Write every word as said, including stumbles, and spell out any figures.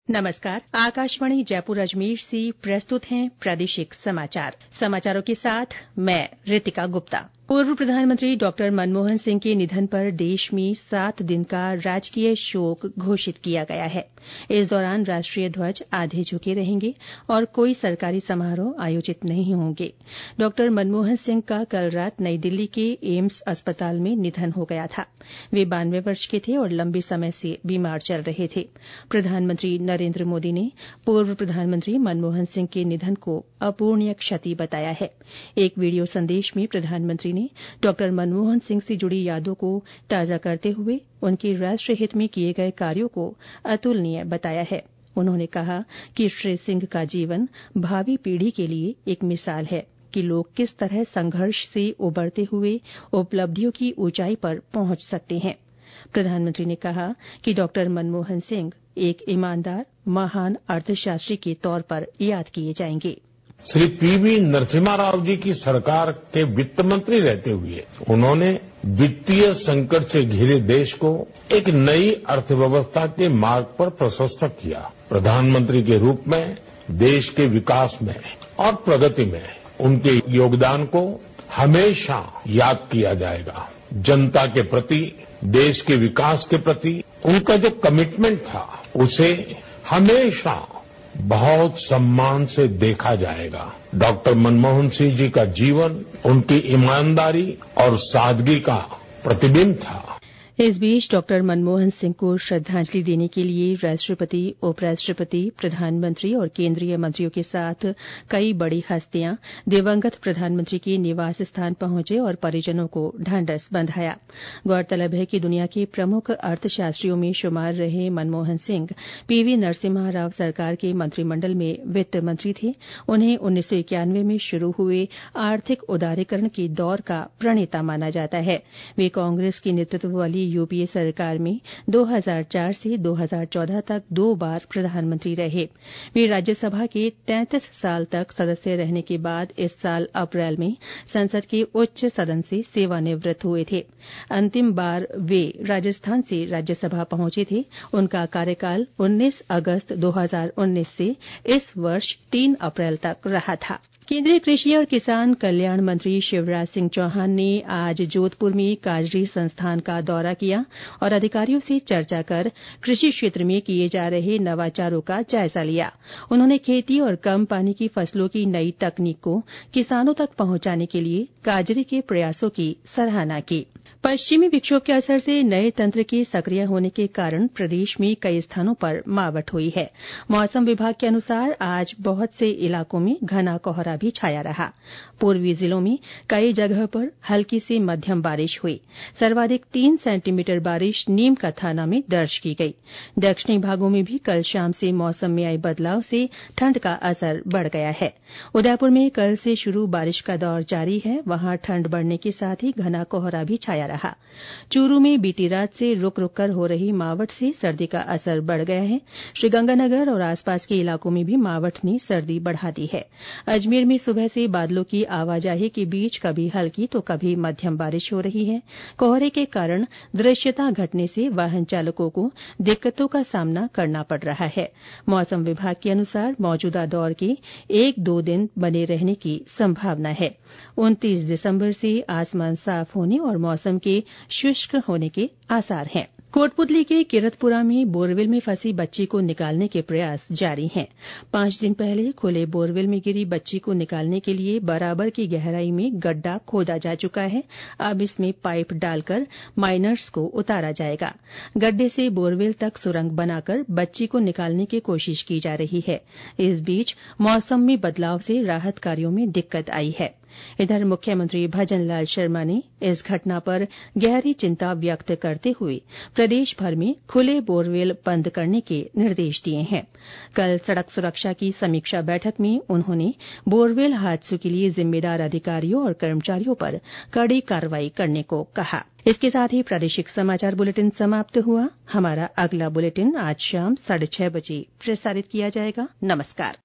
नमस्कार। आकाशवाणी जयपुर अजमेर से प्रस्तुत हैं प्रादेशिक समाचार। समाचारों के साथ मैं रितिका गुप्ता। पूर्व प्रधानमंत्री डॉक्टर मनमोहन सिंह के निधन पर देश में सात दिन का राजकीय शोक घोषित किया गया है। इस दौरान राष्ट्रीय ध्वज आधे झुके रहेंगे और कोई सरकारी समारोह आयोजित नहीं होंगे। डॉक्टर मनमोहन सिंह का कल रात नई दिल्ली के एम्स अस्पताल में निधन हो गया था। वे बानवे वर्ष के थे और लंबे समय से बीमार चल रहे थे। प्रधानमंत्री नरेन्द्र मोदी ने पूर्व प्रधानमंत्री मनमोहन सिंह के निधन को अपूरणीय क्षति बताया है। एक वीडियो संदेश में प्रधानमंत्री ने डॉक्टर मनमोहन सिंह से जुड़ी यादों को ताजा करते हुए उनके राष्ट्र हित में किए गए कार्यों को अतुलनीय बताया है। उन्होंने कहा कि श्री सिंह का जीवन भावी पीढ़ी के लिए एक मिसाल है कि लोग किस तरह संघर्ष से उबरते हुए उपलब्धियों की ऊंचाई पर पहुंच सकते हैं। प्रधानमंत्री ने कहा कि डॉक्टर मनमोहन सिंह एक ईमानदार, महान अर्थशास्त्री के तौर पर याद किए जाएंगे। श्री पीवी नरसिम्हा राव जी की सरकार के वित्त मंत्री रहते हुए उन्होंने वित्तीय संकट से घिरे देश को एक नई अर्थव्यवस्था के मार्ग पर प्रशस्त किया। प्रधानमंत्री के रूप में देश के विकास में और प्रगति में उनके योगदान को हमेशा याद किया जाएगा। जनता के प्रति, देश के विकास के प्रति उनका जो कमिटमेंट था, उसे हमेशा बहुत सम्मान से देखा जाएगा। डॉक्टर मनमोहन सिंह जी का जीवन उनकी ईमानदारी और सादगी का प्रतिबिंब था। इस बीच डॉक्टर मनमोहन सिंह को श्रद्धांजलि देने के लिए राष्ट्रपति, उपराष्ट्रपति, प्रधानमंत्री और केंद्रीय मंत्रियों के साथ कई बड़ी हस्तियां दिवंगत प्रधानमंत्री के निवास स्थान पहुंचे और परिजनों को ढांढस बंधाया। गौरतलब है कि दुनिया के प्रमुख अर्थशास्त्रियों में शुमार रहे मनमोहन सिंह पीवी नरसिम्हा राव सरकार के मंत्रिमंडल में वित्त मंत्री थे। उन्हें उन्नीस सौ इक्यानवे में शुरू हुए आर्थिक उदारीकरण के दौर का प्रणेता माना जाता है। वे कांग्रेस के नेतृत्व वाली यूपीए सरकार में दो हज़ार चार से दो हज़ार चौदह तक दो बार प्रधानमंत्री रहे। वे राज्यसभा के तैंतीस साल तक सदस्य रहने के बाद इस साल अप्रैल में संसद के उच्च सदन से सेवानिवृत्त हुए थे। अंतिम बार वे राजस्थान से राज्यसभा पहुंचे थे। उनका कार्यकाल उन्नीस अगस्त दो हज़ार उन्नीस से इस वर्ष तीन अप्रैल तक रहा था। केंद्रीय कृषि और किसान कल्याण मंत्री शिवराज सिंह चौहान ने आज जोधपुर में काजरी संस्थान का दौरा किया और अधिकारियों से चर्चा कर कृषि क्षेत्र में किए जा रहे नवाचारों का जायजा लिया। उन्होंने खेती और कम पानी की फसलों की नई तकनीक को किसानों तक पहुंचाने के लिए काजरी के प्रयासों की सराहना की। पश्चिमी विक्षोभ के असर से नए तंत्र के सक्रिय होने के कारण प्रदेश में कई स्थानों पर मावठ हुई है। मौसम विभाग के अनुसार आज बहुत से इलाकों में घना कोहरा भी छाया रहा। पूर्वी जिलों में कई जगह पर हल्की से मध्यम बारिश हुई। सर्वाधिक तीन सेंटीमीटर बारिश नीम का थाना में दर्ज की गई। दक्षिणी भागों में भी कल शाम से मौसम में आए बदलाव से ठंड का असर बढ़ गया है। उदयपुर में कल से शुरू बारिश का दौर जारी है। वहां ठंड बढ़ने के साथ ही घना कोहरा भी छाया रहा। चूरू में बीती रात से रुक रुक कर हो रही मावठ से सर्दी का असर बढ़ गया है। श्रीगंगानगर और आसपास के इलाकों में भी मावठ ने सर्दी बढ़ा दी है। अजमेर में सुबह से बादलों की आवाजाही के बीच कभी हल्की तो कभी मध्यम बारिश हो रही है। कोहरे के कारण दृश्यता घटने से वाहन चालकों को दिक्कतों का सामना करना पड़ रहा है। मौसम विभाग के अनुसार मौजूदा दौर के एक दो दिन बने रहने की संभावना है। उनतीस दिसंबर से आसमान साफ होने और मौसम के शुष्क होने के आसार हैं। कोटपुतली के किरतपुरा में बोरवेल में फंसी बच्ची को निकालने के प्रयास जारी हैं। पांच दिन पहले खुले बोरवेल में गिरी बच्ची को निकालने के लिए बराबर की गहराई में गड्ढा खोदा जा चुका है। अब इसमें पाइप डालकर माइनर्स को उतारा जाएगा। गड्ढे से बोरवेल तक सुरंग बनाकर बच्ची को निकालने की कोशिश की जा रही है। इस बीच मौसम में बदलाव से राहत कार्यों में दिक्कत आई है। इधर मुख्यमंत्री भजनलाल शर्मा ने इस घटना पर गहरी चिंता व्यक्त करते हुए प्रदेश भर में खुले बोरवेल बंद करने के निर्देश दिए हैं। कल सड़क सुरक्षा की समीक्षा बैठक में उन्होंने बोरवेल हादसों के लिए जिम्मेदार अधिकारियों और कर्मचारियों पर कड़ी कार्रवाई करने को कहा। इसके साथ ही प्रादेशिक समाचार बुलेटिन समाप्त हुआ। हमारा अगला बुलेटिन आज शाम साढ़े छह बजे प्रसारित किया जाएगा। नमस्कार।